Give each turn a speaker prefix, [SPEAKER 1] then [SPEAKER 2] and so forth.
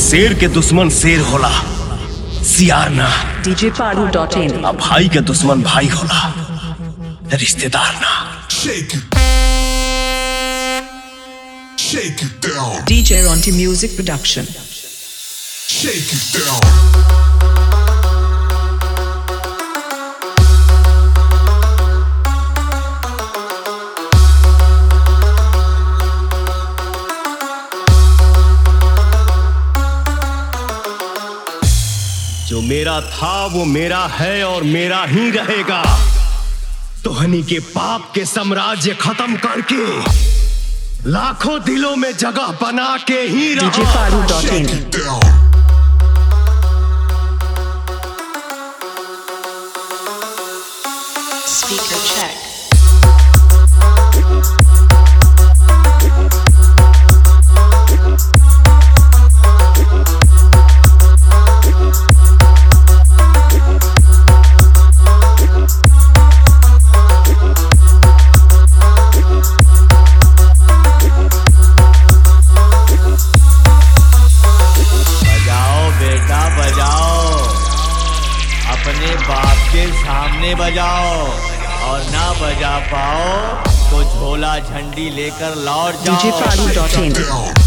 [SPEAKER 1] शेर के दुश्मन शेर होला, सियार ना।
[SPEAKER 2] djparu.in
[SPEAKER 1] अब भाई के दुश्मन भाई होला, रिश्तेदार ना।
[SPEAKER 3] Shake it down.
[SPEAKER 2] DJ Ronti Music Production.
[SPEAKER 3] Shake it down.
[SPEAKER 1] जो मेरा था वो मेरा है और मेरा ही रहेगा। तोहनी के पाप के साम्राज्य खत्म करके लाखों दिलों में जगह बना के ही रहा।
[SPEAKER 2] djparu.in
[SPEAKER 3] Down.
[SPEAKER 2] Speaker check.
[SPEAKER 4] अपने बाप के सामने बजाओ और ना बजा पाओ तो झोला झंडी लेकर लौट जाओ।
[SPEAKER 2] djparu.in
[SPEAKER 3] Down.